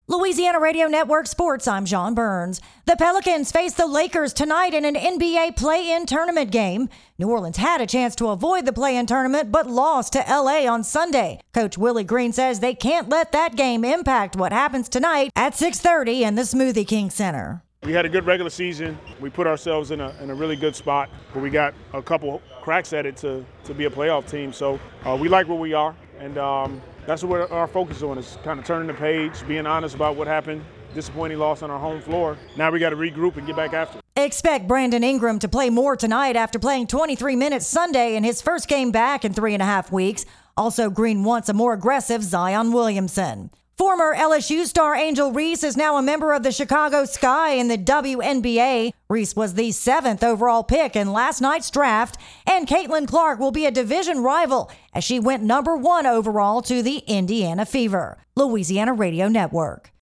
Louisiana Radio Network Sports, I'm John Burns. The Pelicans face the Lakers tonight in an NBA play-in tournament game. New Orleans had a chance to avoid the play-in tournament, but lost to L.A. on Sunday. Coach Willie Green says they can't let that game impact what happens tonight at 6:30 in the Smoothie King Center. We had a good regular season. We put ourselves in a really good spot, but we got a couple cracks at it to be a playoff team. So we like where we are, and that's what our focus is on, is kind of turning the page, being honest about what happened, disappointing loss on our home floor. Now we got to regroup and get back after it. Expect Brandon Ingram to play more tonight after playing 23 minutes Sunday in his first game back in 3.5 weeks. Also, Green wants a more aggressive Zion Williamson. Former LSU star Angel Reese is now a member of the Chicago Sky in the WNBA. Reese was the 7th overall pick in last night's draft, and Caitlin Clark will be a division rival as she went number 1 overall to the Indiana Fever. Louisiana Radio Network.